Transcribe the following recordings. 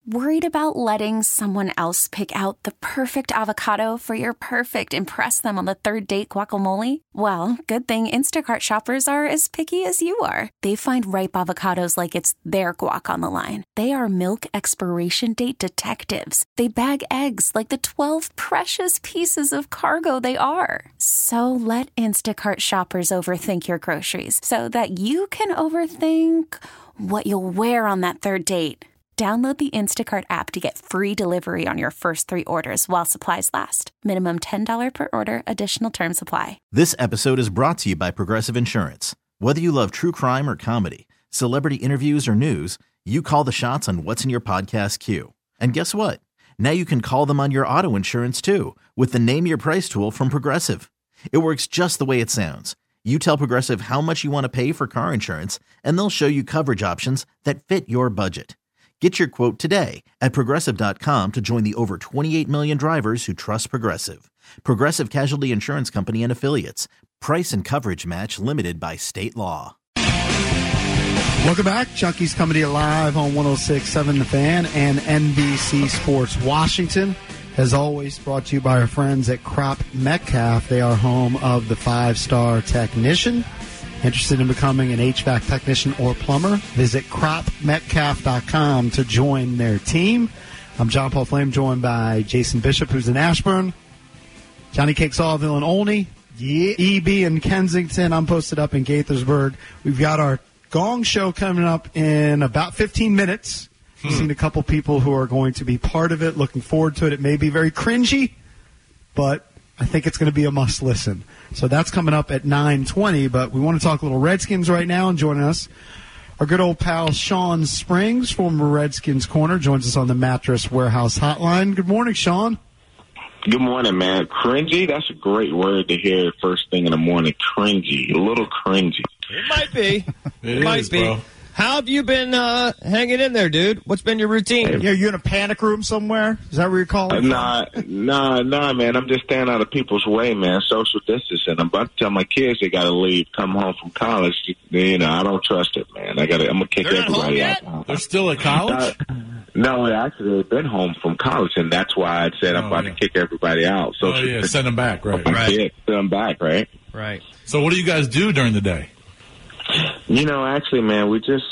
Worried about letting someone else pick out the perfect avocado for your perfect impress them on the third date guacamole? Well, good thing Instacart shoppers are as picky as you are. They find ripe avocados like it's their guac on the line. They are milk expiration date detectives. They bag eggs like the 12 precious pieces of cargo they are. So let Instacart shoppers overthink your groceries so that you can overthink what you'll wear on that third date. Download the Instacart app to get free delivery on your first 3 orders while supplies last. Minimum $10 per order. Additional terms apply. This episode is brought to you by Progressive Insurance. Whether you love true crime or comedy, celebrity interviews or news, you call the shots on what's in your podcast queue. And guess what? Now you can call them on your auto insurance too with the Name Your Price tool from Progressive. It works just the way it sounds. You tell Progressive how much you want to pay for car insurance, and they'll show you coverage options that fit your budget. Get your quote today at Progressive.com to join the over 28 million drivers who trust Progressive. Progressive Casualty Insurance Company and Affiliates. Price and coverage match limited by state law. Welcome back. Chunky's coming to you live on 106.7 The Fan and NBC Sports Washington. As always, brought to you by our friends at Crop Metcalf. They are home of the 5-star technician. Interested in becoming an HVAC technician or plumber? Visit cropmetcalf.com to join their team. I'm John Paul Flame, joined by Jason Bishop, who's in Ashburn, Johnny Cake Sawville in Olney, EB in Kensington. I'm posted up in Gaithersburg. We've got our Gong Show coming up in about 15 minutes. I've seen a couple people who are going to be part of it. Looking forward to it. It may be very cringy, but I think it's going to be a must listen. So that's coming up at 9:20, but we want to talk a little Redskins right now, and joining us, our good old pal Sean Springs, former Redskins corner, joins us on the Mattress Warehouse hotline. Good morning, Sean. Good morning, man. Cringy? That's a great word to hear first thing in the morning. Cringy. A little cringy. It might be. It might be. Bro. How have you been hanging in there, dude? What's been your routine? Yeah, you in a panic room somewhere? Is that where you're calling? Nah, man. I'm just staying out of people's way, man. Social distancing. I'm about to tell my kids they got to leave, come home from college. You know, I don't trust it, man. I'm going to kick everybody out. They're still at college? No, actually, they've been home from college, and that's why I said I'm about to kick everybody out. So send them back, right? Yeah, send them back, right? Right. So what do you guys do during the day? You know, actually, man,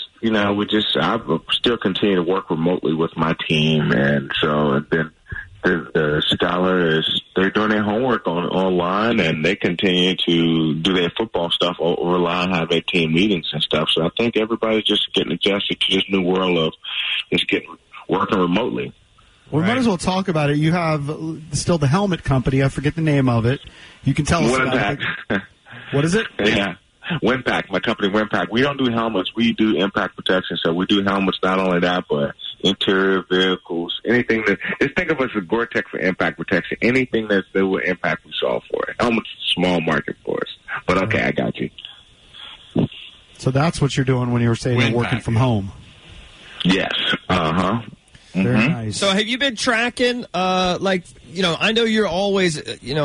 I still continue to work remotely with my team, and so then the scholars, they're doing their homework online, and they continue to do their football stuff online, have their team meetings and stuff. So I think everybody's just getting adjusted to this new world of just working remotely. Well, we might as well talk about it. You have still the helmet company. I forget the name of it. You can tell us about it. What is it? Yeah. Winpack, my company Winpack. We don't do helmets. We do impact protection. So we do helmets, not only that, but interior vehicles, anything that, just think of us as Gore-Tex for impact protection. Anything that's there with impact, we solve for it. Helmets is a small market for us. But okay, I got you. So that's what you're doing when you were saying you're working from home? Yes. Uh-huh. Very nice. So have you been tracking, I know you're always,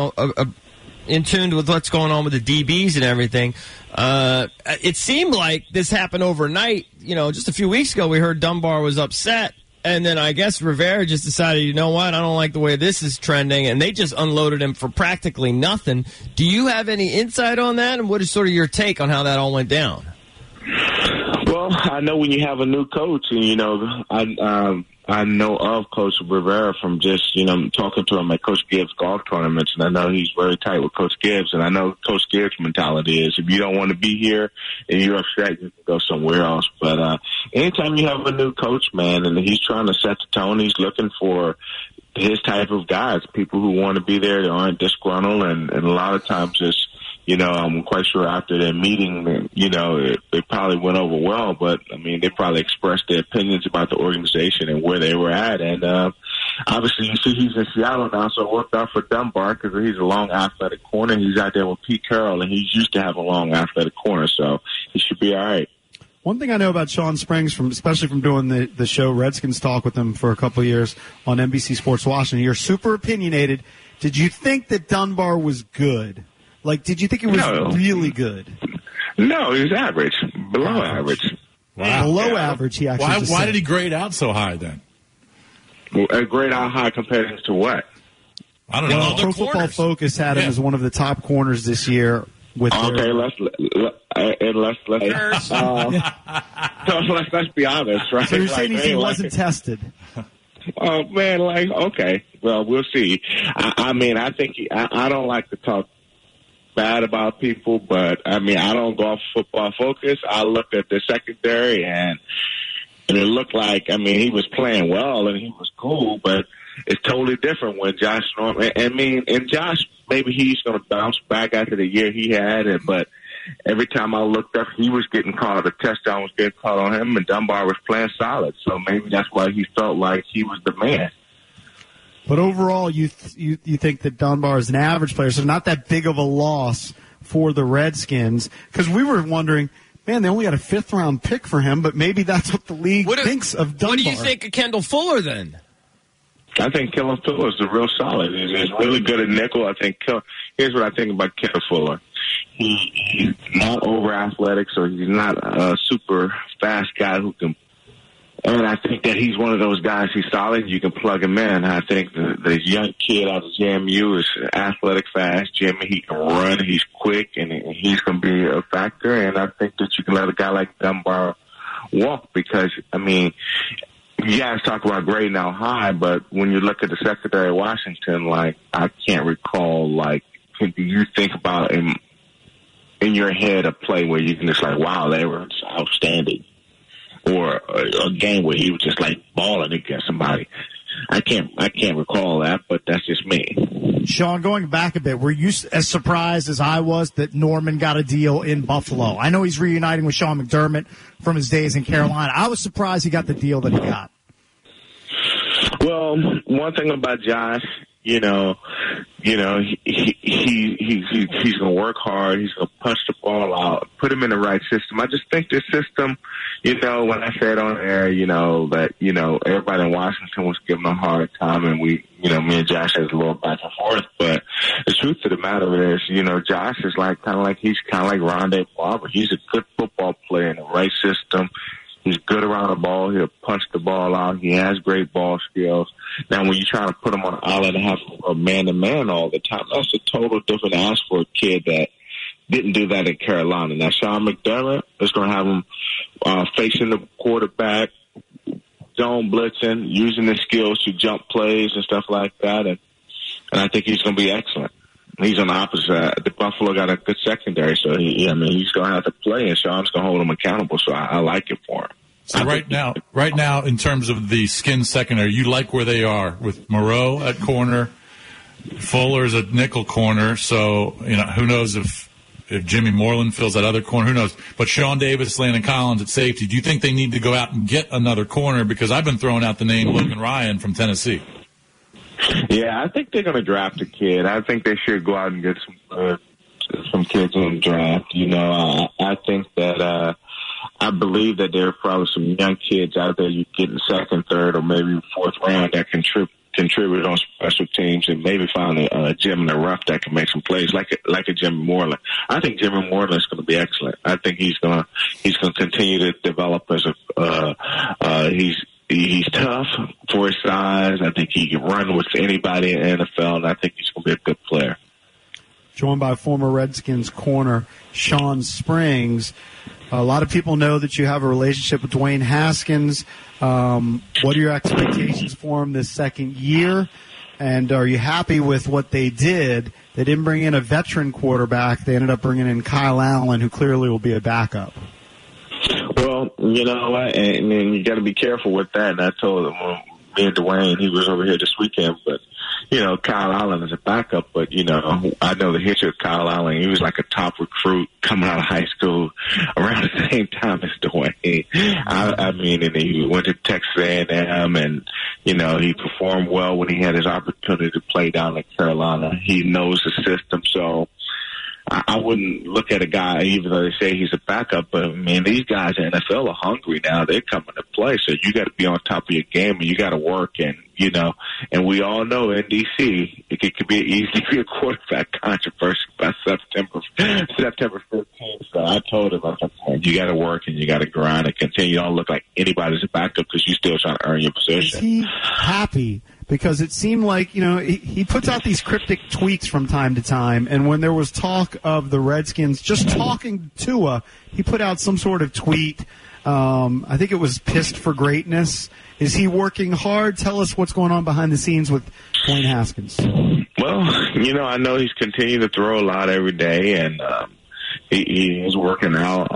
in tune with what's going on with the DBs and everything. It seemed like this happened overnight. Just a few weeks ago, we heard Dunbar was upset, and then I guess Rivera just decided, you know what, I don't like the way this is trending, and they just unloaded him for practically nothing. Do you have any insight on that, and what is sort of your take on how that all went down? Well, I know when you have a new coach, and, I know of Coach Rivera from just, talking to him at Coach Gibbs golf tournaments, and I know he's very tight with Coach Gibbs, and I know Coach Gibbs' mentality is if you don't want to be here and you're upset, you can go somewhere else. But anytime you have a new coach, man, and he's trying to set the tone, he's looking for his type of guys, people who want to be there, that aren't disgruntled, and a lot of times just, I'm quite sure after their meeting, it probably went over well, but, they probably expressed their opinions about the organization and where they were at. And obviously, you see he's in Seattle now, so it worked out for Dunbar because he's a long athletic corner. He's out there with Pete Carroll, and he's used to have a long athletic corner, so he should be all right. One thing I know about Sean Springs, especially from doing the show Redskins Talk with him for a couple of years on NBC Sports Washington, you're super opinionated. Did you think that Dunbar was good? Did you think it was really good? No, he was average. Below average. Wow. Below average, he actually Why did he grade out so high then? A grade how high compared to what? I don't know. Well, Pro Football Focus had him as one of the top corners this year. With okay, let's be honest, right? So you're saying like, he wasn't tested? Oh man, like okay, well we'll see. I mean, I think I don't like to talk bad about people, but I mean I don't go off Football Focus. I looked at the secondary and it looked like he was playing well and he was cool, but it's totally different when Josh Norman. And Josh, maybe he's going to bounce back after the year he had it, but every time I looked up, he was getting called. A touchdown was getting called on him, and Dunbar was playing solid. So maybe that's why he felt like he was the man. But overall, you think that Dunbar is an average player, so not that big of a loss for the Redskins. Because we were wondering, man, they only got a 5th-round pick for him, but maybe that's what the league thinks of Dunbar. What do you think of Kendall Fuller, then? I think Kendall Fuller is real solid. He's really good at nickel. Here's what I think about Kendall Fuller. He's not over athletic, so he's not a super fast guy who can. And I think that he's one of those guys. He's solid. You can plug him in. I think the young kid out of JMU is athletic, fast. Jimmy, he can run. He's quick, and he's going to be a factor. And I think that you can let a guy like Dunbar walk because you guys talk about grade now high, but when you look at the secondary of Washington, like I can't recall. Like, do you think about in your head a play where you can just like, wow, they were outstanding, or a game where he was just like balling against somebody? I can't recall that, but that's just me. Sean, going back a bit, were you as surprised as I was that Norman got a deal in Buffalo? I know he's reuniting with Sean McDermott from his days in Carolina. I was surprised he got the deal that he got. Well, one thing about Josh, he's going to work hard. He's going to punch the ball out, put him in the right system. I just think this system, when I said on air, that, everybody in Washington was giving him a hard time and me and Josh has a little back and forth. But the truth of the matter is, Josh is he's kind of like Rondé Barber. He's a good football player in the right system. He's good around the ball. He'll punch the ball out. He has great ball skills. Now, when you're trying to put him on an island and have a man-to-man all the time, that's a total different ask for a kid that didn't do that in Carolina. Now, Sean McDermott is going to have him facing the quarterback, zone blitzing, using his skills to jump plays and stuff like that, and I think he's going to be excellent. He's on the opposite. The Buffalo got a good secondary, so he's going to have to play, and Sean's going to hold him accountable. So I like it for him. So right now, in terms of the Skins secondary, you like where they are with Moreau at corner, Fuller's at nickel corner. So who knows if Jimmy Moreland fills that other corner? Who knows? But Sean Davis, Landon Collins at safety. Do you think they need to go out and get another corner? Because I've been throwing out the name Logan Ryan from Tennessee. Yeah, I think they're going to draft a kid. I think they should go out and get some kids in the draft. I think that I believe that there are probably some young kids out there you get in second, third, or maybe 4th round that contribute on special teams, and maybe find a gem in the rough that can make some plays, like a Jimmy Moreland. I think Jimmy Moreland is going to be excellent. I think he's going to continue to develop as He's tough for his size. I think he can run with anybody in the NFL, and I think he's going to be a good player. Joined by former Redskins corner Shawn Springs. A lot of people know that you have a relationship with Dwayne Haskins. What are your expectations for him this second year? And are you happy with what they did? They didn't bring in a veteran quarterback. They ended up bringing in Kyle Allen, who clearly will be a backup. Well, you know what, and you got to be careful with that. And I told him, me and Dwayne, he was over here this weekend, but, Kyle Allen is a backup. But, I know the history of Kyle Allen. He was like a top recruit coming out of high school around the same time as Dwayne. And he went to Texas A&M, and, he performed well when he had his opportunity to play down in Carolina. He knows the system, so I wouldn't look at a guy, even though they say he's a backup, but, these guys in the NFL are hungry now. They're coming to play, so you got to be on top of your game, and you got to work. And, and we all know in D.C., it could be easy to be a quarterback controversy by September 15th. I told him, I was like, man, you got to work and you got to grind and continue. You don't look like anybody's a backup because you're still trying to earn your position. Is he happy? Because it seemed like, he puts out these cryptic tweets from time to time, and when there was talk of the Redskins just talking to Tua, he put out some sort of tweet. I think it was pissed for greatness. Is he working hard? Tell us what's going on behind the scenes with Dwayne Haskins. Well, I know he's continuing to throw a lot every day, and he is working out.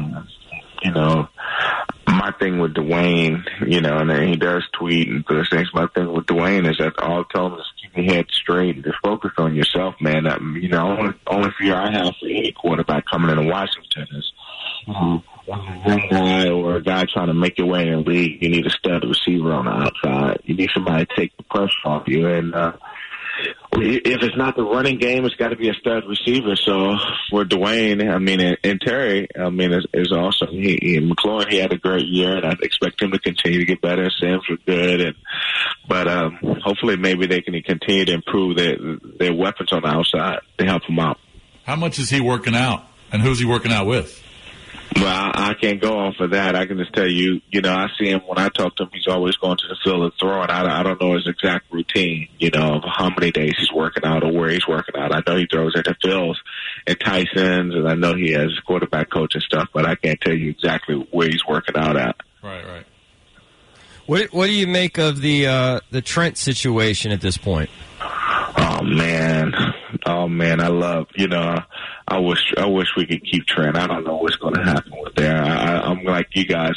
My thing with Dwayne, and then he does tweet and those things. My thing with Dwayne is that all I tell him is keep your head straight and just focus on yourself, man. Only fear I have for any quarterback coming into Washington is a young guy or a guy trying to make your way in the league. You need a stud receiver on the outside. You need somebody to take the pressure off you. And if it's not the running game, it's got to be a stud receiver. So for Dwayne, and Terry, is awesome. McLaurin, he had a great year, and I expect him to continue to get better. Sam's were good, but hopefully maybe they can continue to improve their weapons on the outside to help them out. How much is he working out, and who's he working out with? Well, I can't go off of that. I can just tell you, I see him when I talk to him, he's always going to the field and throwing. I don't know his exact routine, of how many days he's working out or where he's working out. I know he throws at the fields at Tyson's, and I know he has a quarterback coach and stuff, but I can't tell you exactly where he's working out at. Right. What do you make of the Trent situation at this point? Oh man, I love, I wish we could keep Trent. I don't know what's going to happen with there. I'm like you guys.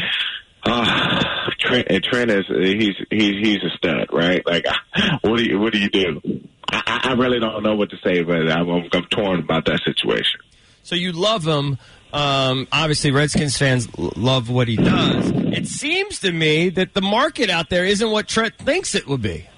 Trent is he's a stud, right? Like, what do you do? I really don't know what to say, but I'm torn about that situation. So you love him. Obviously, Redskins fans love what he does. It seems to me that the market out there isn't what Trent thinks it would be.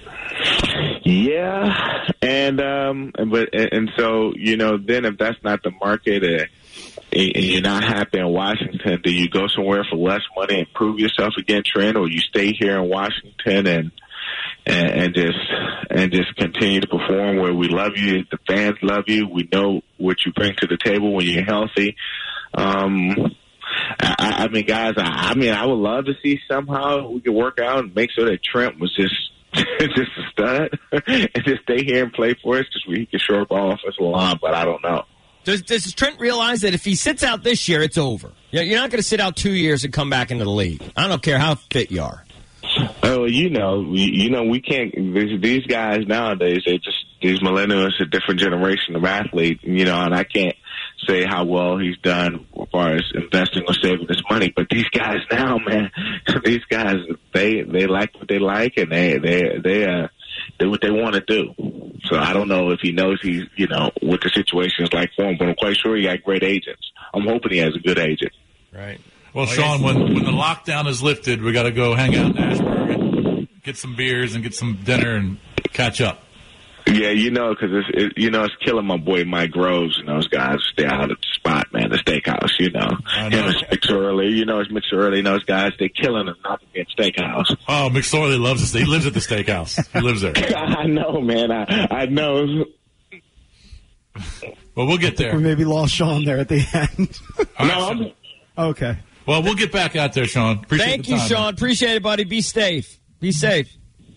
Yeah, and so then if that's not the market, and you're not happy in Washington, do you go somewhere for less money and prove yourself again, Trent, or you stay here in Washington and just continue to perform where we love you, the fans love you, we know what you bring to the table when you're healthy. Guys, I would love to see somehow we could work out and make sure that Trent was just a stud and just stay here and play for us because he can show up our offensive line, but I don't know. Does Trent realize that if he sits out this year, it's over? You're not going to sit out 2 years and come back into the league. I don't care how fit you are. Oh, we can't. These guys nowadays, these millennials, a different generation of athletes, and I can't say how well he's done as far as investing or saving his money. But these guys now, man, these guys, they like what they like, and they what they want to do. So I don't know if he knows what the situation is like for him, but I'm quite sure he got great agents. I'm hoping he has a good agent. Right. Well, Sean, when the lockdown is lifted, we got to go hang out in Ashburn and get some beers and get some dinner and catch up. Yeah, because it's killing my boy Mike Groves and those guys stay out at the spot, man, the steakhouse, Him and McSorley, it's McSorley and those guys, they're killing him not to be at steakhouse. Oh, McSorley loves this. He lives at the steakhouse. He lives there. I know, man. I know. Well, we'll get there. We maybe lost Sean there at the end. No. Okay. Well, we'll get back out there, Sean. Thank you, Sean. Man. Appreciate it, buddy. Be safe. Be safe.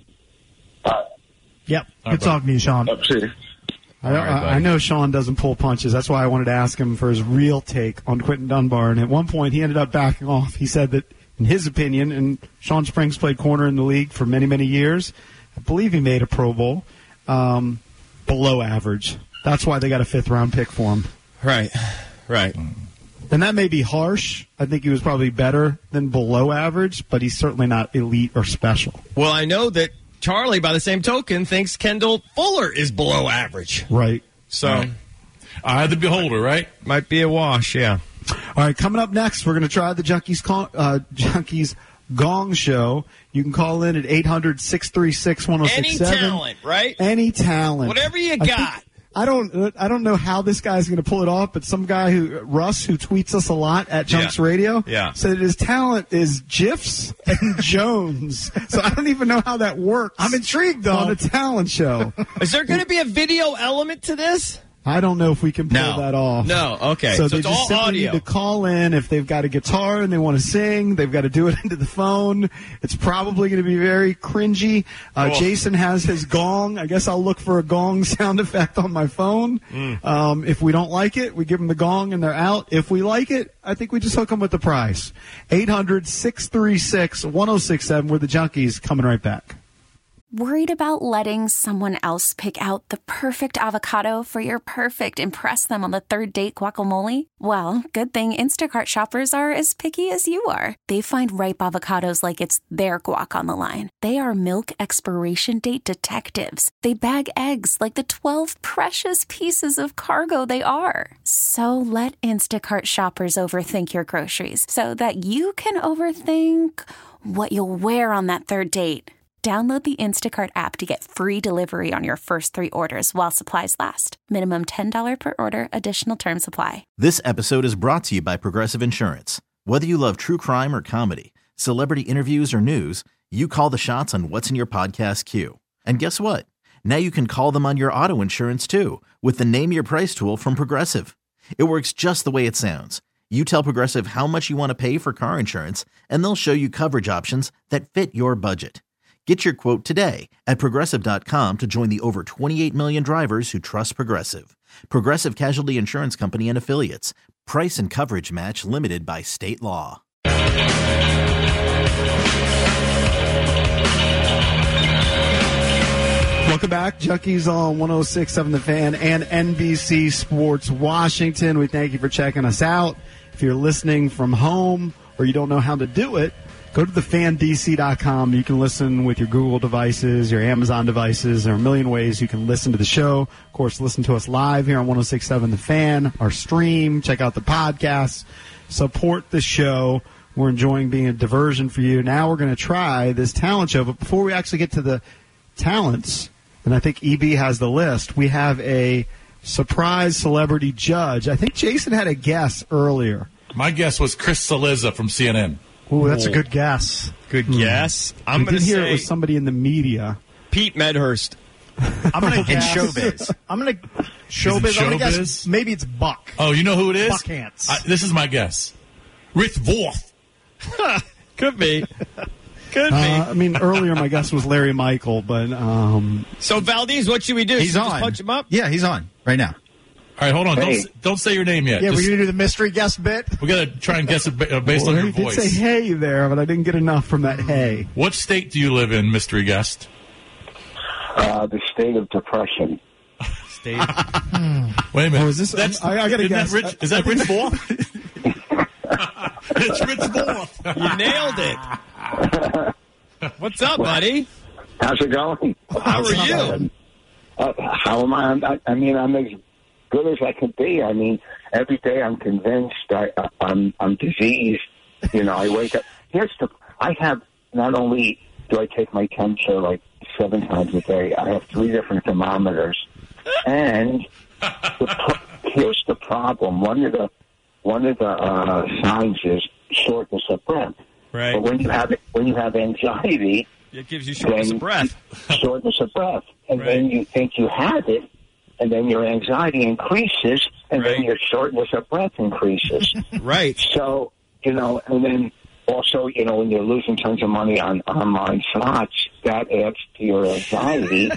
Yep. Good talking to you, Sean. I know Sean doesn't pull punches. That's why I wanted to ask him for his real take on Quentin Dunbar. And at one point, he ended up backing off. He said that, in his opinion, and Sean Springs played corner in the league for many, many years. I believe he made a Pro Bowl. Below average. That's why they got a 5th-round pick for him. Right. And that may be harsh. I think he was probably better than below average, but he's certainly not elite or special. Well, I know that Charlie, by the same token, thinks Kendall Fuller is below average. Right. So, eye the beholder, right? Might be a wash, yeah. All right, coming up next, we're going to try the Junkies Gong Show. You can call in at 800-636-1067. Any talent, right? Any talent. Whatever you got. I don't know how this guy's going to pull it off, but some guy Russ, who tweets us a lot at Junks Radio, said his talent is GIFs and Jones. So I don't even know how that works. I'm intrigued, though. On a talent show. Is there going to be a video element to this? I don't know if we can pull No. that off. No, okay. So So they it's just all simply audio. need to call in if they've got a guitar and they want to sing. They've got to do it into the phone. It's probably going to be very cringy. Jason has his gong. I guess I'll look for a gong sound effect on my phone. If we don't like it, we give them the gong and they're out. If we like it, I think we just hook them with the price. 800-636-1067. We're the Junkies. Coming right back. Worried about letting someone else pick out the perfect avocado for your perfect impress them on the third date guacamole? Well, good thing Instacart shoppers are as picky as you are. They find ripe avocados like it's their guac on the line. They are milk expiration date detectives. They bag eggs like the 12 precious pieces of cargo they are. So let Instacart shoppers overthink your groceries so that you can overthink what you'll wear on that third date. Download the Instacart app to get free delivery on your first 3 orders while supplies last. Minimum $10 per order. Additional terms apply. This episode is brought to you by Progressive Insurance. Whether you love true crime or comedy, celebrity interviews or news, you call the shots on what's in your podcast queue. And guess what? Now you can call them on your auto insurance too with the Name Your Price tool from Progressive. It works just the way it sounds. You tell Progressive how much you want to pay for car insurance, and they'll show you coverage options that fit your budget. Get your quote today at Progressive.com to join the over 28 million drivers who trust Progressive. Progressive Casualty Insurance Company and Affiliates. Price and coverage match limited by state law. Welcome back. Junkies on 106.7 The Fan and NBC Sports Washington. We thank you for checking us out. If you're listening from home or you don't know how to do it, go to thefandc.com. You can listen with your Google devices, your Amazon devices. There are a million ways you can listen to the show. Of course, listen to us live here on 106.7 The Fan, our stream. Check out the podcast. Support the show. We're enjoying being a diversion for you. Now we're going to try this talent show. But before we actually get to the talents, and I think EB has the list, we have a surprise celebrity judge. I think Jason had a guess earlier. My guess was Chris Cillizza from CNN. Ooh, that's a good guess. Good guess. I'm We going did to hear say it was somebody in the media. Pete Medhurst. I'm going to In guess. showbiz. I'm going to He's in showbiz. I'm going to guess showbiz? maybe it's Buck. Oh, you know who it is? Buckhantz. This is my guess. Rich Vorth. Could be. Could be. I mean, earlier my guess was Larry Michael, but So, Valdez, what should we do? He's Should we on. just punch him up? Yeah, he's on right now. All right, hold on. Hey. Don't say your name yet. Yeah, we're Just- going to do the mystery guest bit. we got to try and guess it based well, on he your did voice. say hey there, but I didn't get enough from that hey. What state do you live in, mystery guest? The state of depression. State. Wait a minute. Oh, is this? I gotta isn't guess. That Rich, is that Rich Vorth? It's Rich Vorth. You nailed it. What's up, buddy? How's it going? How are you? How am I? I mean, I'm as good as I can be. I mean, every day I'm convinced I'm diseased. You know, I wake up. I have not only do I take my temperature like 7 times a day, I have 3 different thermometers. And here's the problem. One of the signs is shortness of breath. Right. But when you have anxiety, It gives you shortness of breath. shortness of breath, and Right. then you think you have it, and then your anxiety increases, and Right. then your shortness of breath increases. Right. So, and then also, when you're losing tons of money on online slots, that adds to your anxiety.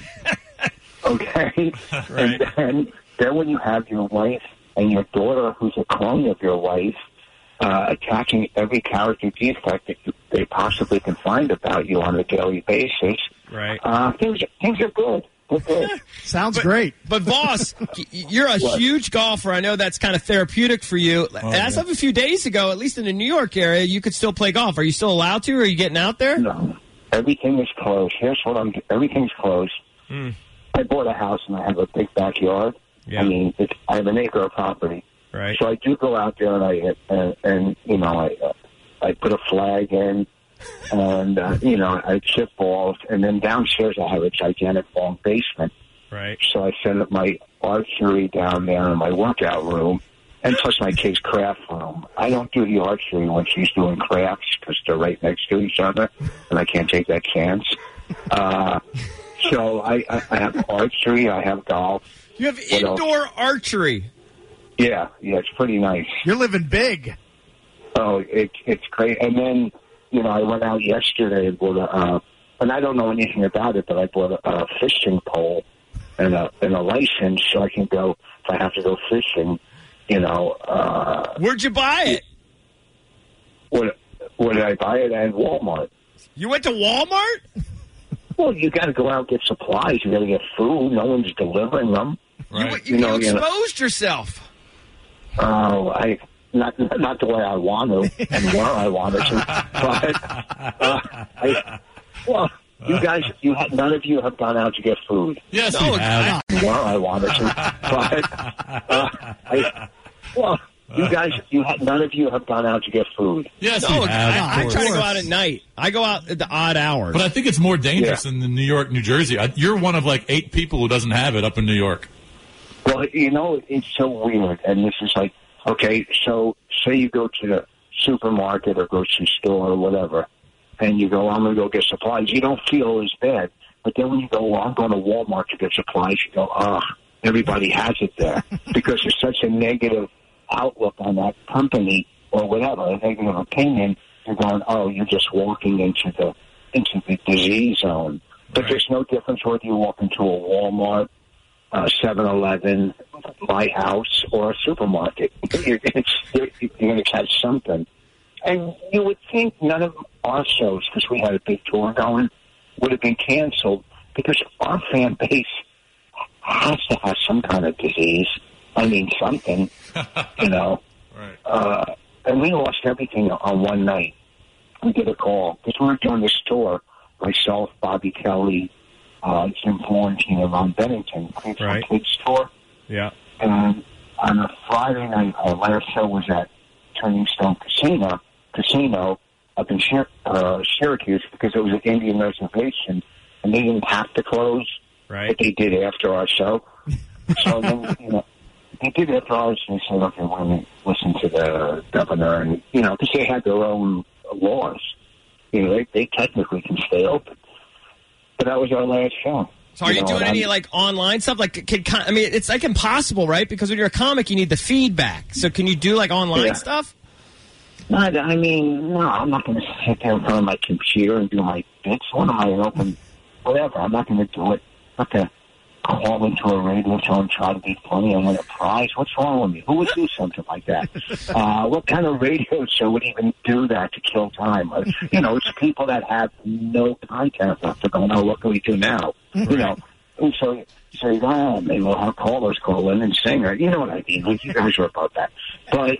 Okay? Right. And then when you have your wife and your daughter, who's a clone of your wife, attacking every character defect that they possibly can find about you on a daily basis, Right. things are good. They're good. Sounds great. But, Voss, you're a huge golfer. I know that's kind of therapeutic for you. As yeah. of a few days ago, at least in the New York area, you could still play golf. Are you still allowed to, or are you getting out there? No, everything is closed. Here's what everything's closed. I bought a house and I have a big backyard. Yeah. I mean, I have an acre of property. Right. So I do go out there and I put a flag in, and I chip balls, and then downstairs I have a gigantic long basement. Right. So I set up my archery down there in my workout room, and plus my kid's craft room. I don't do the archery when she's doing crafts because they're right next to each other, and I can't take that chance. So I have archery. I have golf. You have indoor archery. Yeah, it's pretty nice. You're living big. Oh, it's great. And then, I went out yesterday and bought and I don't know anything about it, but I bought a fishing pole and a license so I can go, if I have to go fishing, Where'd you buy it? Where did I buy it? At Walmart. You went to Walmart? Well, you got to go out and get supplies. You got to get food. No one's delivering them. Right. You exposed yourself. Oh, not the way I want to and where I want to. But you guys, none of you have gone out to get food. Yes, we have. Where I want to. But you guys, none of you have gone out to get food. Yes, we have. I try to go out at night. I go out at the odd hours. But I think it's more dangerous than in New York, New Jersey. You're one of like 8 people who doesn't have it up in New York. Well, it's so weird. And this is like, okay, so say you go to the supermarket or grocery store or whatever, and you go, I'm going to go get supplies. You don't feel as bad. But then when you go, well, I'm going to Walmart to get supplies, you go, everybody has it there. Because there's such a negative outlook on that company or whatever, a negative opinion. You're going, you're just walking into the disease zone. But there's no difference whether you walk into a Walmart, 7-Eleven, my house, or a supermarket. You're going to catch something. And you would think none of our shows, because we had a big tour going, would have been canceled because our fan base has to have some kind of disease. I mean, something, Right. And we lost everything on one night. We get a call because we were doing this tour. Myself, Bobby Kelly, Jim Florentine, and Ron Bennington, Right. Kids tour. Yeah. And on a Friday night, our last show was at Turning Stone Casino up in Syracuse because it was an Indian reservation, and they didn't have to close, Right. but they did after our show. So then, they did after ours, and they said, okay, we're going to listen to the governor, and because they had their own laws. They technically can stay open. But that was our last show. So are you doing any online stuff? It's like impossible, right? Because when you're a comic, you need the feedback. So can you do online stuff? No, I'm not going to sit there in front of my computer and do my bits. What am I open? Whatever. I'm not going to do it. I'm not going to call into a radio show and try to be funny and win a prize. What's wrong with me? Who would do something like that? What kind of radio show would even do that to kill time? It's people that have no content left to go, no, what can we do now? Right. And so maybe we'll have callers call in and sing, or you know what I mean? You guys are about that. But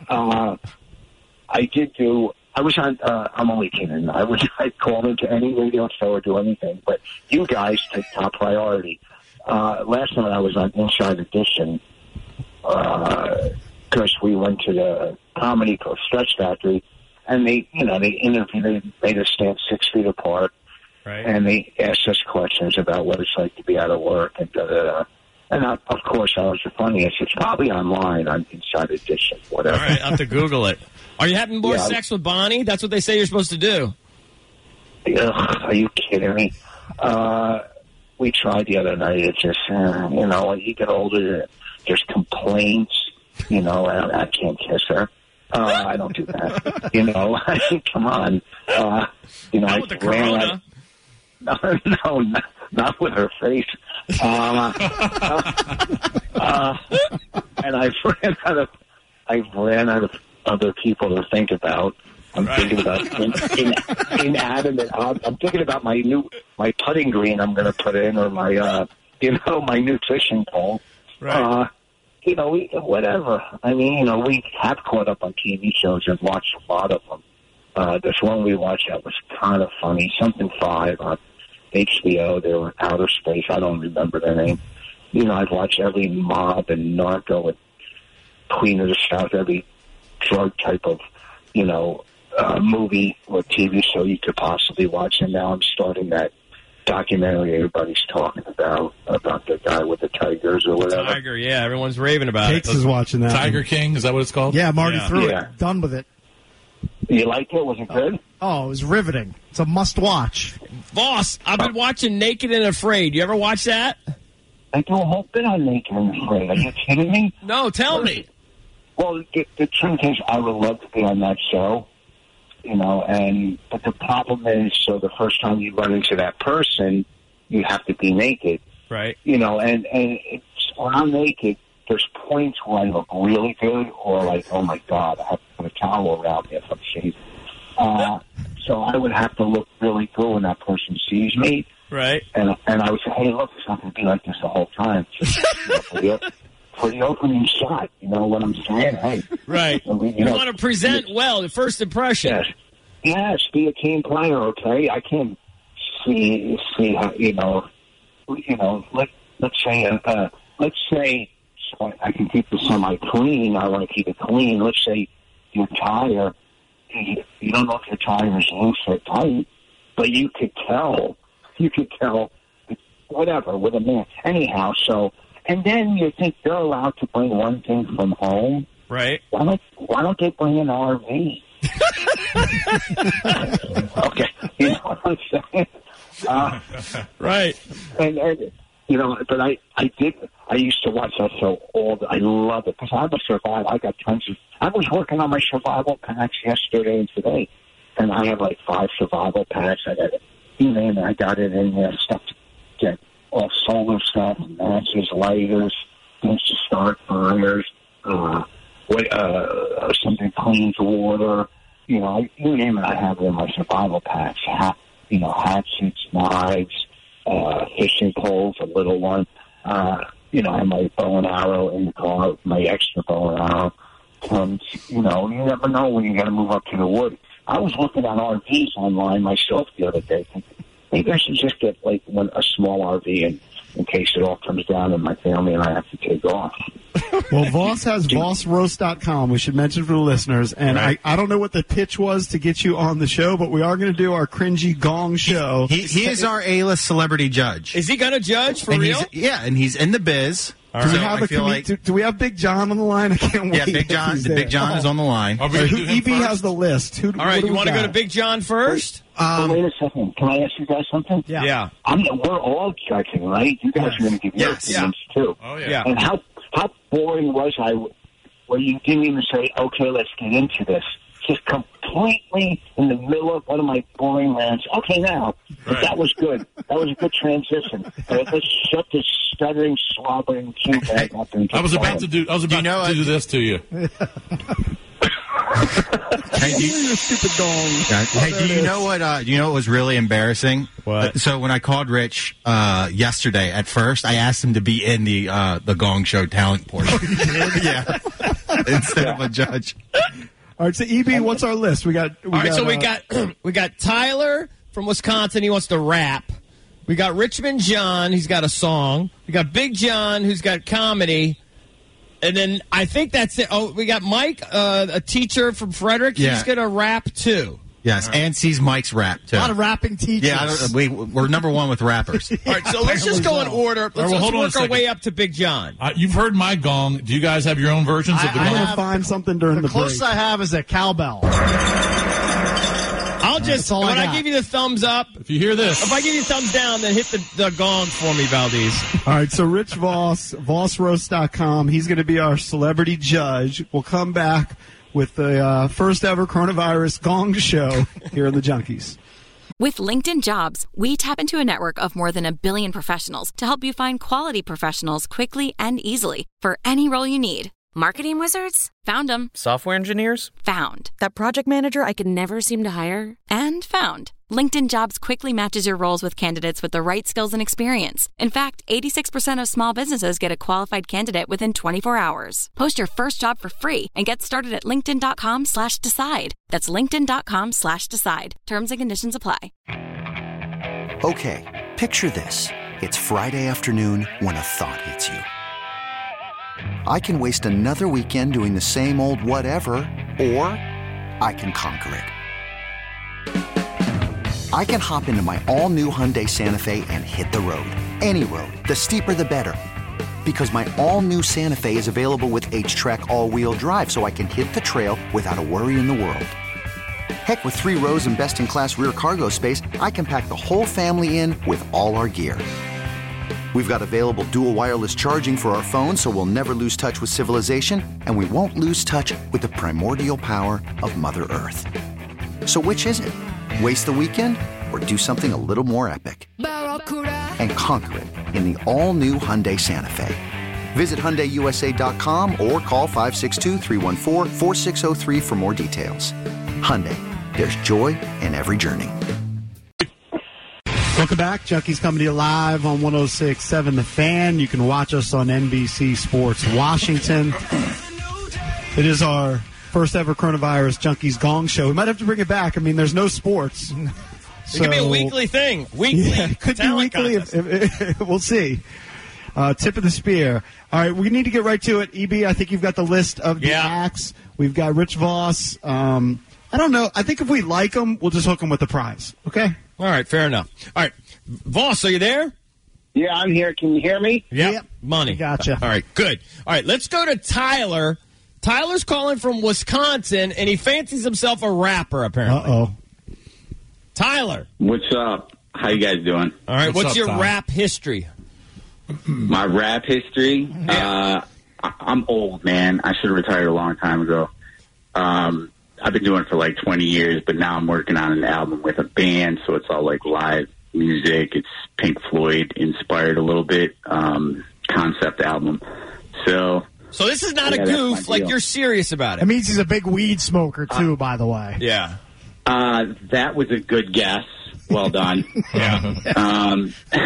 I was on, I'm only kidding. I called into any radio show or do anything, but you guys take top priority. Last night I was on Inside Edition because we went to the Comedy Club Stretch Factory, and they interviewed, they made us stand 6 feet apart, right? And they asked us questions about what it's like to be out of work and da-da-da. And of course, I was the funniest. It's probably online on Inside Edition, whatever. All right, I'll have to Google it. Are you having more sex with Bonnie? That's what they say you're supposed to do. Ugh, are you kidding me? We tried the other night. It's just, when you get older, there's complaints, and I can't kiss her. I don't do that. Come on. Not with the corona. No, not with her face. And I've ran out of other people to think about. I'm thinking about inanimate. I'm thinking about my putting green I'm going to put in, or my my nutrition pole. Right. Whatever. I mean, we have caught up on TV shows and watched a lot of them. This one we watched that was kind of funny. Something 5 on HBO. They were Outer Space. I don't remember their name. I've watched every mob and narco and Queen of the South, every drug type of, movie or TV show you could possibly watch. And now I'm starting that documentary everybody's talking about the guy with the tigers or whatever. Tiger, yeah. Everyone's raving about Cakes is watching that. Tiger King, is that what it's called? Yeah, I'm already through it. Done with it. You liked it? Was it good? Oh, it was riveting. It's a must-watch. Boss, I've been watching Naked and Afraid. You ever watch that? I do a whole bit on Naked and Afraid. Are you kidding me? No, tell me. Well, the truth is, I would love to be on that show, but the problem is, so the first time you run into that person, you have to be naked. Right. And it's, when I'm naked, there's points where I look really good or like, oh, my God, I have to put a towel around me if I'm shaving. So I would have to look really good when that person sees me. Right. And I would say, hey, look, it's not going to be like this the whole time. For the opening shot, you know what I'm saying? Hey. Right. You want to present well, the first impression. Yes, be a team player, okay? I can't see how, let's say, so I can keep the semi-clean. I want to keep it clean. Let's say your tire, you don't know if your tire is loose or tight, but you could tell, whatever, with a man. Anyhow, so, and then you think they're allowed to bring one thing from home. Right. Why don't they bring an RV? Okay, you know what I'm saying? Right. And but I used to watch that show I love it because I'm a survivor. I got I was working on my survival packs yesterday and today, and I have like 5 survival packs. I got it, I got it in there, stuff to get all solar stuff, matches, lighters, things to start fires, something clean to water, you name it, I have it in my survival packs. Hatchets, knives, fishing poles, a little one. I have my bow and arrow in the car, my extra bow and arrow. And, you never know when you got to move up to the wood. I was looking at RVs online myself the other day, thinking, maybe I should just get like a small RV in case it all comes down and my family and I have to take off. Well, Voss has VossRoast.com. We should mention for the listeners. And right. I don't know what the pitch was to get you on the show, but we are going to do our cringy gong show. He is our A-list celebrity judge. Is he going to judge for real? And he's in the biz. Do we have Big John on the line? I can't wait. Yeah, Big John. Big John is on the line. EB has the list. All right, you want to go to Big John first? Wait a second. Can I ask you guys something? Yeah. We're all judging, right? You guys are going to give your opinions too. Oh yeah. And how boring was I where you didn't even say, okay, let's get into this? Just completely in the middle of one of my boring rants. Okay, now. Right. That was good. That was a good transition. Let's shut this stuttering, slobbering cue back up. I was about to do this to you. Hey, stupid dong. Hey, do you know what was really embarrassing? What? So when I called Rich yesterday, at first I asked him to be in the Gong Show talent portion. Yeah, instead of a judge. All right, so EB, what's our list? We got Tyler from Wisconsin. He wants to rap. We got Richmond John. He's got a song. We got Big John, who's got comedy. And then I think that's it. Oh, we got Mike, a teacher from Frederick. Yeah. He's going to rap, too. Yes, and sees Mike's rap, too. A lot of rapping teachers. Yeah, we're number one with rappers. All right, so let's just go in order. Let's work our way up to Big John. You've heard my gong. Do you guys have your own versions of the gong? I'm going to find something during the break. The closest I have is a cowbell. When I give you the thumbs up, if you hear this, if I give you thumbs down, then hit the gong for me, Valdez. All right, so Rich Voss, VossRoast.com. He's going to be our celebrity judge. We'll come back with the first ever coronavirus gong show here in the Junkies. With LinkedIn Jobs, we tap into a network of more than 1 billion professionals to help you find quality professionals quickly and easily for any role you need. Marketing wizards? Found them. Software engineers? Found. That project manager I could never seem to hire? And found. LinkedIn Jobs quickly matches your roles with candidates with the right skills and experience. In fact, 86% of small businesses get a qualified candidate within 24 hours. Post your first job for free and get started at linkedin.com/decide. That's linkedin.com/decide. Terms and conditions apply. Okay, picture this. It's Friday afternoon when a thought hits you. I can waste another weekend doing the same old whatever, or I can conquer it. I can hop into my all-new Hyundai Santa Fe and hit the road. Any road. The steeper, the better. Because my all-new Santa Fe is available with H-Track all-wheel drive, so I can hit the trail without a worry in the world. Heck, with 3 rows and best-in-class rear cargo space, I can pack the whole family in with all our gear. We've got available dual wireless charging for our phones, so we'll never lose touch with civilization, and we won't lose touch with the primordial power of Mother Earth. So which is it? Waste the weekend or do something a little more epic? And conquer it in the all-new Hyundai Santa Fe. Visit HyundaiUSA.com or call 562-314-4603 for more details. Hyundai, there's joy in every journey. Welcome back. Junkies coming to you live on 106.7 The Fan. You can watch us on NBC Sports Washington. It is our first ever Coronavirus Junkies Gong Show. We might have to bring it back. I mean, there's no sports. It could be a weekly thing. It could be weekly. We'll see. Tip of the spear. All right, we need to get right to it. EB, I think you've got the list of the acts. We've got Rich Voss. I don't know. I think if we like them, we'll just hook them with the prize. Okay? All right, fair enough. All right, Voss, are you there? Yeah, I'm here. Can you hear me? Yep. Money. Gotcha. All right, good. All right, let's go to Tyler. Tyler's calling from Wisconsin, and he fancies himself a rapper, apparently. Uh-oh. Tyler. What's up? How you guys doing? All right, what's up, your Tyler? rap history? My rap history? I'm old, man. I should have retired a long time ago. I've been doing it for like 20 years, but now I'm working on an album with a band, so it's all like live music. It's Pink Floyd inspired a little bit, concept album. So this is not a goof, like you're serious about it. It means he's a big weed smoker, too, by the way. Yeah. That was a good guess. Well done. Yeah.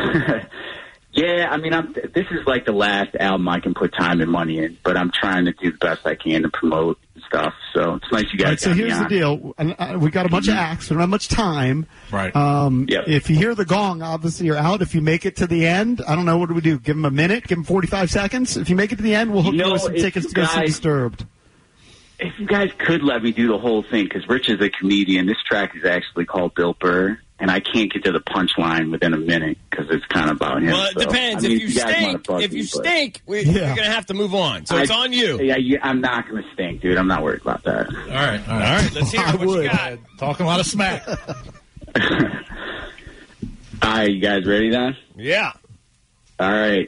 Yeah, I mean, this is like the last album I can put time and money in, but I'm trying to do the best I can to promote stuff. So it's nice you guys. Right, so here's the deal. We got a bunch of acts. We don't have much time. Right. If you hear the gong, obviously you're out. If you make it to the end, I don't know, what do we do? Give him a minute? Give him 45 seconds? If you make it to the end, we'll hook you with some tickets to go see Disturbed. If you guys could let me do the whole thing, because Rich is a comedian, this track is actually called Bill Burr, and I can't get to the punchline within a minute because it's kind of about him. Well, it depends. I mean, if you stink, you're going to have to move on. So it's on you. Yeah, I'm not going to stink, dude. I'm not worried about that. All right. All right, let's hear it. What you got? Talking a lot of smack. All right, you guys ready then? Yeah. All right.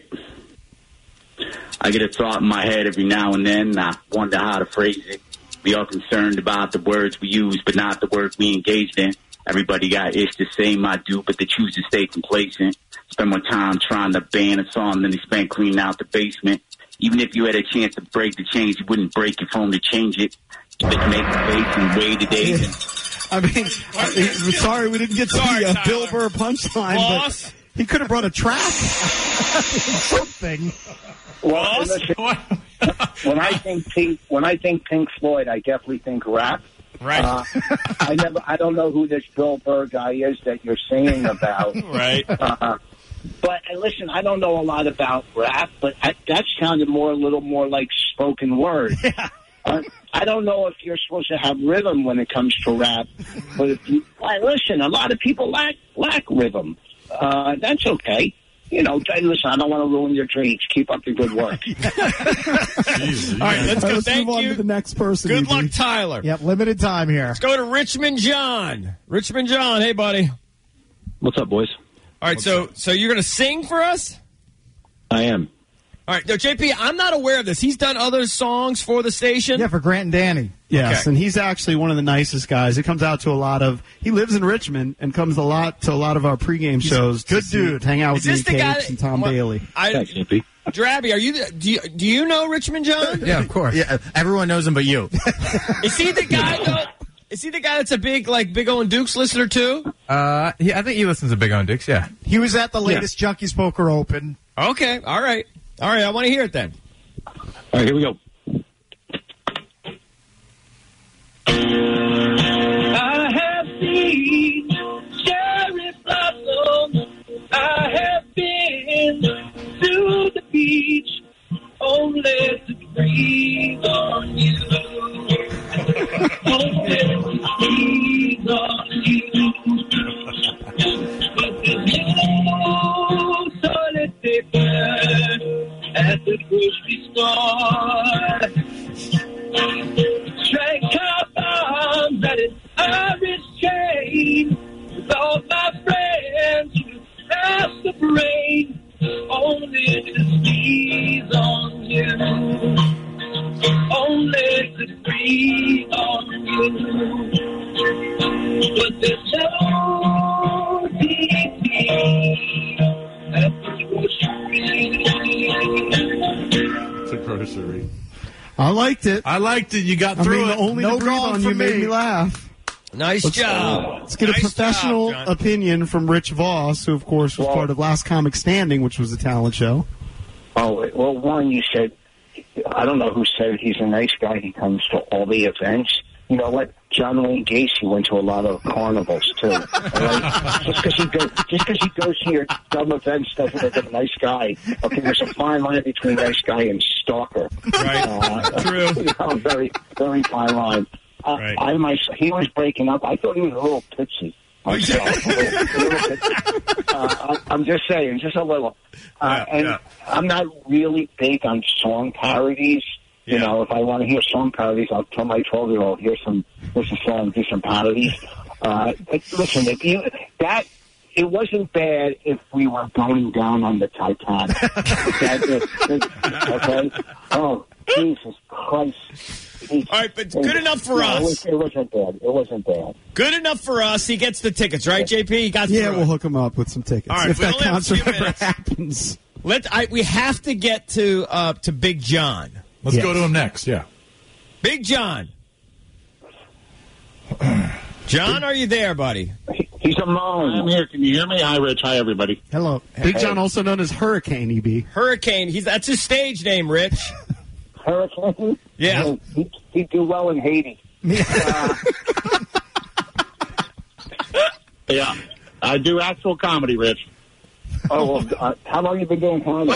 I get a thought in my head every now and then, and I wonder how to phrase it. We are concerned about the words we use, but not the work we engaged in. Everybody got ish the same I do, but they choose to stay complacent. Spend more time trying to ban a song than they spend cleaning out the basement. Even if you had a chance to break the chains, you wouldn't break your phone to change it. You better make the face and wait a day. I mean, sorry we didn't get to the Bill Burr punchline, but he could have brought a track. Something. Well, listen, when I think Pink Floyd, I definitely think rap. Right. I don't know who this Bill Burr guy is that you're singing about. Right. But listen, I don't know a lot about rap, but that sounded a little more like spoken word. Yeah. I don't know if you're supposed to have rhythm when it comes to rap, but listen, a lot of people lack rhythm. That's okay. You know, listen, I don't want to ruin your dreams. Keep up the good work. All right, let's go. Let's Thank move on you. to the next person. Good EB. luck, Tyler. Yep, limited time here. Let's go to Richmond John. Richmond John, hey, buddy. What's up, boys? All right, so you're going to sing for us? I am. All right, now, JP, I'm not aware of this. He's done other songs for the station? Yeah, for Grant and Danny. Yes, Okay. and he's actually one of the nicest guys. He comes out to a lot of. He lives in Richmond and comes to a lot of our pregame shows. Good dude. Hang out with Is this me the and guy Capes and Tom Bailey. Thanks, JP. Drabby, are you? Do you know Richmond John? Yeah, of course. Yeah, everyone knows him but you. Is he the guy? Is he the guy that's a big Owen Dukes listener too? I think he listens to Big On Dukes. Yeah. He was at the latest Junkies Poker Open. Okay, all right. I want to hear it then. All right, here we go. I have seen cherry blossoms. I have been to the beach only to breathe on you. Only to breathe on you. But there's no toilet paper at the grocery store. Strike out bombs that is of rain, only to squeeze on you, only to breathe on you. But there's no deep at the grocery. It's a grocery. I liked it. You got through it. Only to breathe on you made me laugh. Nice job. Let's get a professional opinion from Rich Voss, who, of course, was part of Last Comic Standing, which was a talent show. Oh, well, one, you said, I don't know who said it, he's a nice guy. He comes to all the events. You know what? John Wayne Gacy went to a lot of carnivals, too. All right? Just because he goes to your dumb events doesn't make him a nice guy. Okay, there's a fine line between nice guy and stalker. Right. True. You know, very, very fine line. Right. He was breaking up. I thought he was a little pitchy. Myself. I'm just saying, just a little. I'm not really big on song parodies. You know, if I want to hear song parodies, I'll tell my 12-year-old, here's a song, do some parodies. Listen, it wasn't bad if we were going down on the Titanic. Okay? Oh, Jesus Christ. All right, but good enough for us. It wasn't bad. It wasn't bad. Good enough for us. He gets the tickets, right, JP? He got we'll hook him up with some tickets. All right, if that only have a few concert ever minutes. happens. We have to get to Big John. Let's go to him next, yeah. Big John. John, are you there, buddy? He's a moan. I'm here. Can you hear me? Hi, Rich. Hi, everybody. Hello. Big John, also known as Hurricane, EB. Hurricane. That's his stage name, Rich. Hurricane? Yeah. He'd do well in Haiti. Yeah. I do actual comedy, Rich. Oh, well, how long have you been doing comedy?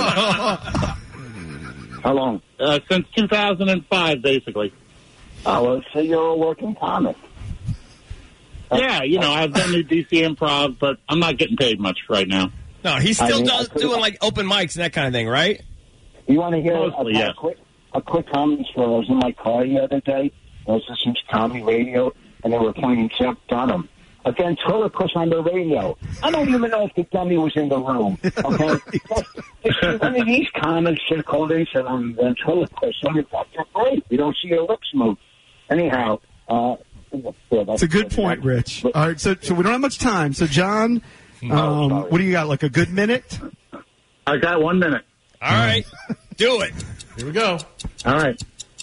How long? Since 2005, basically. Oh, well, so you're a working comic. Yeah, I've done the DC Improv, but I'm not getting paid much right now. No, he's still doing like open mics and that kind of thing, right? You want to hear Mostly, yes. a quick comedy story? I was in my car the other day. I was listening to comedy radio, and they were playing Jeff Dunham. A ventriloquist on the radio. I don't even know if the dummy was in the room. Okay? One of these comics should have called in and said, I'm a ventriloquist. I'm great. You don't see your lips move. Anyhow, it's a good point, Rich. All right, so we don't have much time. So, John, what do you got, like a good minute? I got 1 minute. All right. Do it. Here we go. All right.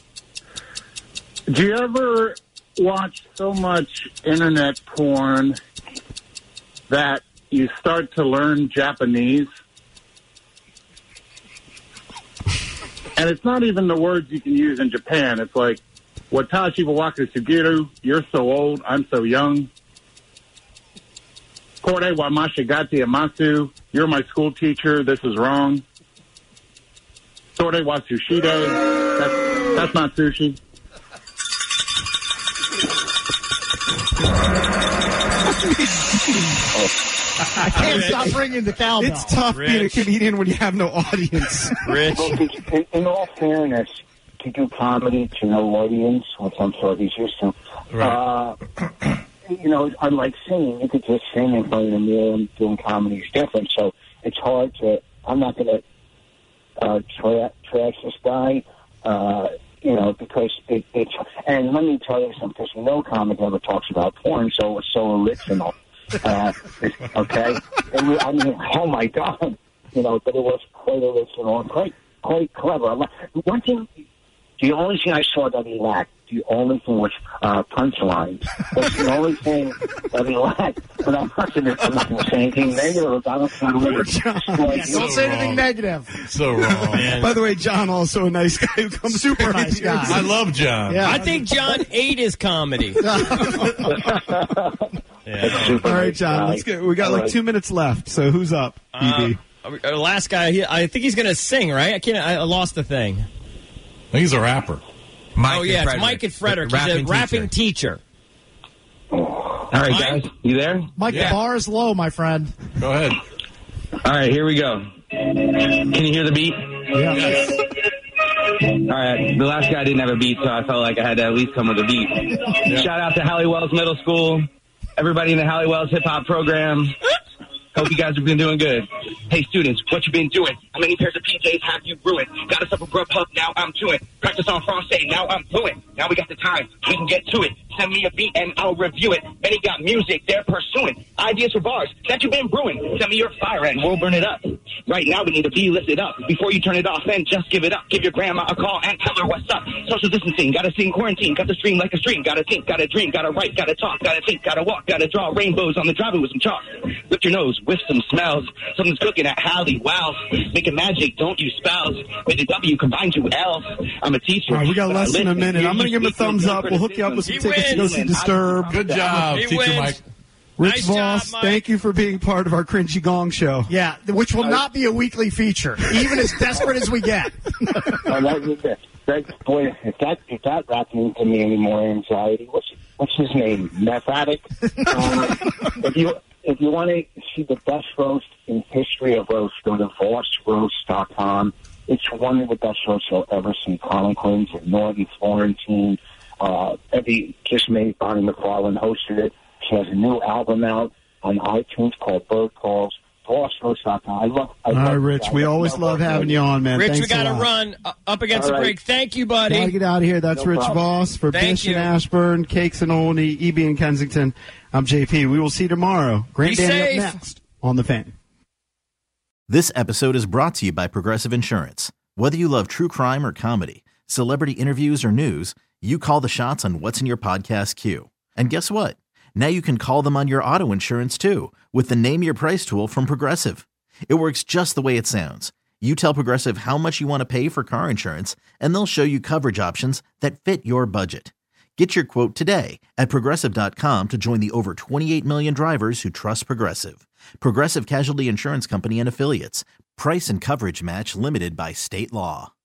Do you ever watch so much internet porn that you start to learn Japanese? And it's not even the words you can use in Japan. It's like, Watashi wa waka sugiru, you're so old, I'm so young. Kore wa mashigati amasu, you're my school teacher, this is wrong. Sore wa sushide, that's not sushi. I can't stop ringing the cowbell. It's tough being a comedian when you have no audience. Rich. In all fairness, to do comedy to no audience, which I'm sure he's used to, unlike singing, you could just sing in front of the mirror, and doing comedy is different. So it's hard to, I'm not going to trash this guy, because it's, and let me tell you something, because no comic ever talks about porn, so it's so original. Okay? I mean, oh my God. But it was quite original and quite clever. One thing, the only thing I saw that he lacked, the only thing was punchlines. That's the only thing that he lacked. But I'm not going to say anything negative about it. Don't say anything negative. So wrong. Man. By the way, John, also a nice guy who comes super nice guy. I love John. Yeah. I think John ate his comedy. All right, John, let's go. We got like 2 minutes left. So who's up, EB? Our last guy, I think he's going to sing, right? I lost the thing. I think he's a rapper. It's Mike and Frederick. He's a rapping teacher. All right, guys. You there? Mike, the bar is low, my friend. Go ahead. All right, here we go. Can you hear the beat? Yes. All right, the last guy didn't have a beat, so I felt like I had to at least come with a beat. Yeah. Shout out to Halliwells Middle School, everybody in the Halliwells hip-hop program. Hope you guys have been doing good. Hey, students, what you been doing? How many pairs of PJs have you ruined? Got us up a Grubhub, now I'm chewing. Practice on Francais, now I'm fluent. Now we got the time, we can get to it. Send me a beat and I'll review it. Many got music, they're pursuing. Ideas for bars that you've been brewing. Send me your fire and we'll burn it up. Right now we need to be lifted up. Before you turn it off and just give it up. Give your grandma a call and tell her what's up. Social distancing, gotta sing quarantine. Got the stream like a stream. Gotta think, gotta dream, gotta write, gotta talk, gotta think, gotta walk, gotta draw rainbows on the driveway with some chalk. Lift your nose, whiff some smells. Something's cooking at Hallie Wow. Making magic, don't use spells. With the W, combine two L's. I'm a teacher. All right, we got less than a minute. I'm going to give him a thumbs up. We'll hook you up with some tickets to go see Disturbed. Good job, Teacher Mike. Rich Nice Voss, job, Mike. thank you for being part of our Cringy Gong show. Yeah, which will not be a weekly feature, even as desperate as we get. Boy, if that rat didn't give me any more anxiety, what's his name? Meth addict. If you want to see the best roast in history of roast, go to VossRoast.com. It's one of the best roasts you'll ever see. Colin Quinn and Norton Florentine. Just made Bonnie McFarlane hosted it. She has a new album out on iTunes called Bird Calls. VossRoast.com. All right, Rich, we always love having you on, man. Rich, Thanks we got to a lot. run up against the break. Thank you, buddy. Gotta get out of here. That's No Rich problem. Voss for Thank Bish you. and Ashburn, Cakes and Olney, EB in Kensington. I'm JP. We will see you tomorrow. Grant Be Danny safe. up next on The Fan. This episode is brought to you by Progressive Insurance. Whether you love true crime or comedy, celebrity interviews or news, you call the shots on what's in your podcast queue. And guess what? Now you can call them on your auto insurance too with the Name Your Price tool from Progressive. It works just the way it sounds. You tell Progressive how much you want to pay for car insurance, and they'll show you coverage options that fit your budget. Get your quote today at Progressive.com to join the over 28 million drivers who trust Progressive. Progressive Casualty Insurance Company and Affiliates. Price and coverage match limited by state law.